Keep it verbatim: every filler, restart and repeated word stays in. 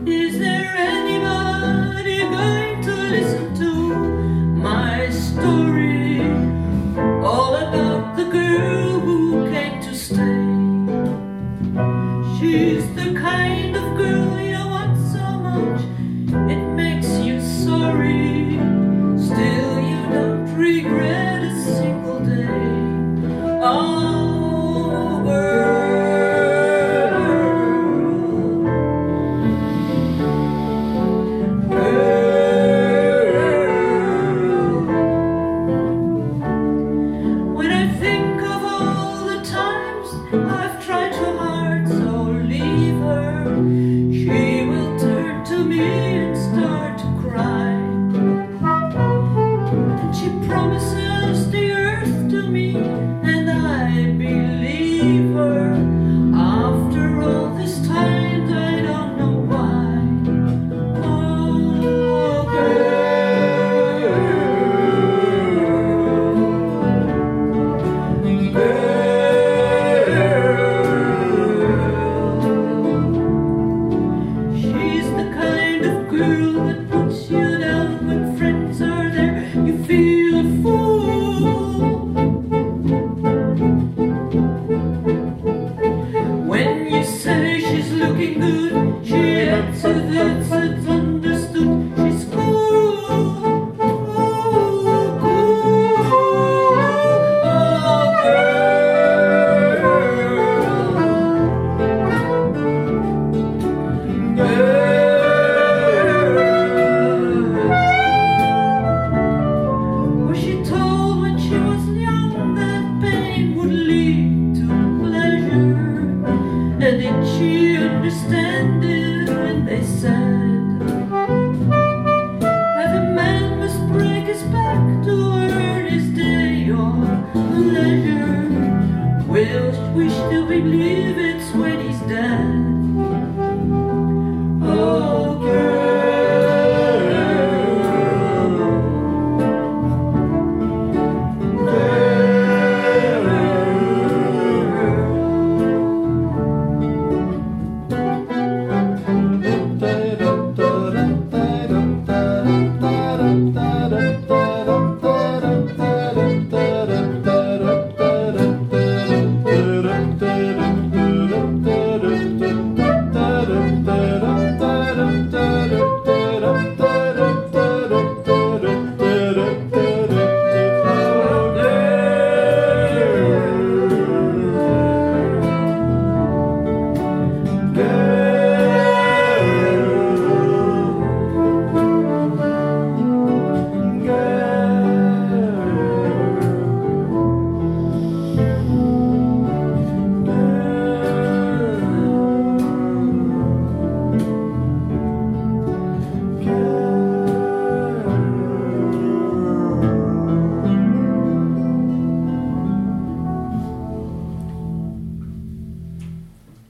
Is there anybody going to listen to my story? All about the girl who came to stay. She's the kind of girl you want so much, it makes you sorry. Still you don't regret a single day. Oh, girl, girl. When I think of all the times I've tried so hard, so leave her. She will turn to me and start to cry. And she promises the earth to me, and I believe her. After all this time, I don't know why. Oh, girl, girl. She's the kind of girl that puts you down when friends are there. You feel a fool. When you say she's looking good, she answers that's it's understood. She's cool, cool, cool. Oh, girl, girl. Was she told when she was young that pain would lead to pleasure? And did she understand it when they said that a man must break his back to earn his day of leisure? Will we still believe